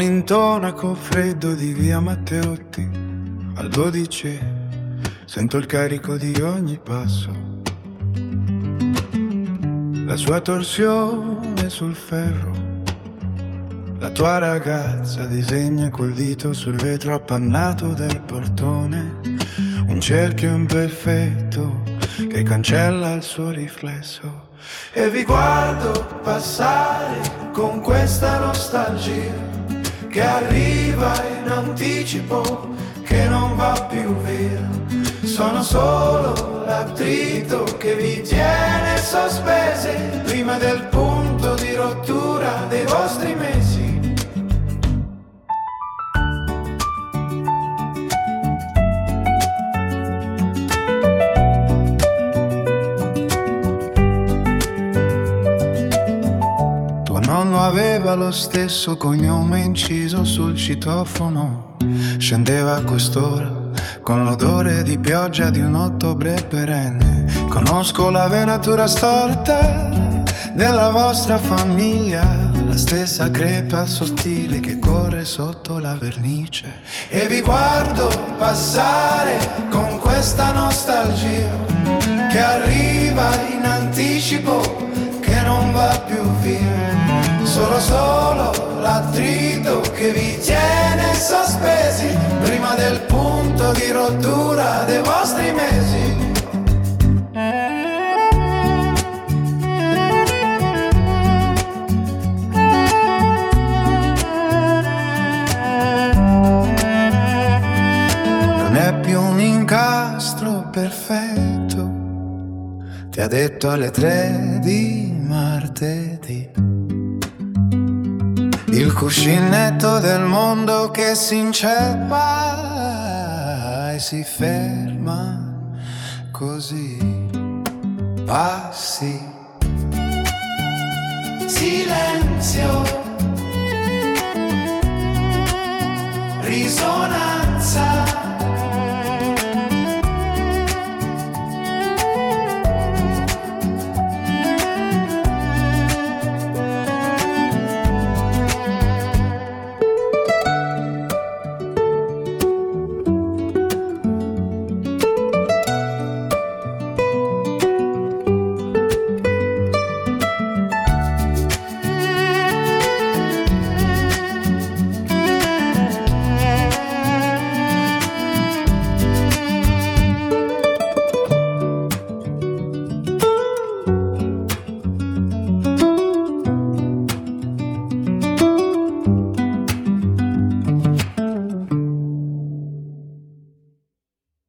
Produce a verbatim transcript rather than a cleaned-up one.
l'intonaco freddo di via Matteotti, al dodici sento il carico di ogni passo, la sua torsione sul ferro. La tua ragazza disegna col dito sul vetro appannato del portone un cerchio imperfetto che cancella il suo riflesso. E vi guardo passare con questa nostalgia che arriva in anticipo, che non va più via. Sono solo l'attrito che vi tiene sospesi prima del punto di rottura dei vostri mesi. Nonno aveva lo stesso cognome inciso sul citofono. Scendeva a quest'ora con l'odore di pioggia di un ottobre perenne. Conosco la venatura storta della vostra famiglia, la stessa crepa sottile che corre sotto la vernice. E vi guardo passare con questa nostalgia che arriva in anticipo, che non va più via. Sono solo l'attrito che vi tiene sospesi prima del punto di rottura dei vostri mesi. Non è più un incastro perfetto, ti ha detto alle tre di martedì. Il cuscinetto del mondo che si inceppa e si ferma così. Passi. Silenzio. Risonanza.